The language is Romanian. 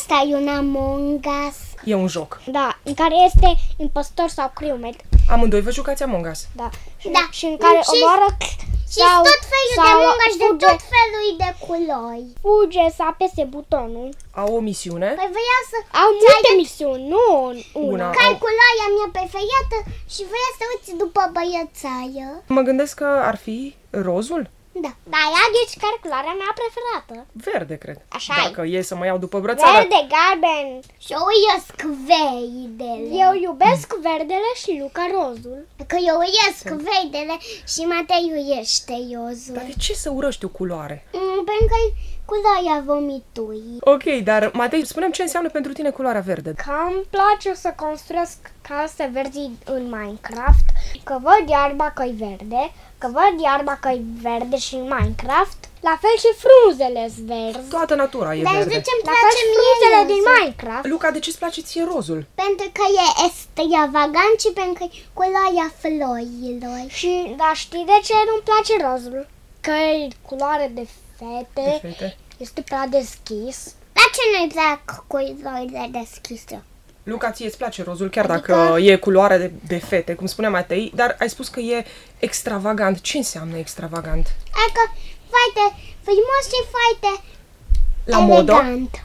Asta e un Among Us. E un joc. Da, în care este impostor sau crewmate. Amândoi vă jucați Among Us. Da. Da. Și în care omoară Și tot felul de Among Us de tot felul de culori. fuge să apese butonul. Au o misiune. Păi voia să... Au multe misiuni, nu una. Care e culoarea mea preferită și voia să uiți după băiețaia. Mă gândesc că ar fi rozul? Da. Dar ia ghici care e culoarea mea preferată. Verde, cred. Așa-i. Dacă e să mă iau după brățară. Verde, galben. Și eu iesc veidele. Eu iubesc verdele și Luca rozul. Că eu iesc veidele și Matei iubește rozul. Dar de ce să urăști o culoare? Pentru că e culoarea vomitului. Ok, dar Matei, spune-mi ce înseamnă pentru tine culoarea verde. Că îmi place să construiesc case verzi în Minecraft, că văd iarba că-i verde, că văd iarba că-i verde și în Minecraft, la fel și frunzele-s verzi. Toată natura e Dar de verde. ce îmi La fel place și mie frunzele din rozul? Minecraft. Luca, de ce-ți place ție rozul? Pentru că e extravagant și pentru că e culoarea florilor. Și, dar știi de ce nu-mi place rozul? Că e culoare de fete, De fete. este prea deschis. Dar ce nu-i plac culorile deschise? Luca, ție îți place rozul, chiar dacă e culoare de fete, cum spunea Matei, dar ai spus că e extravagant. Ce înseamnă extravagant? Adică foarte frumos și foarte La modă? elegant.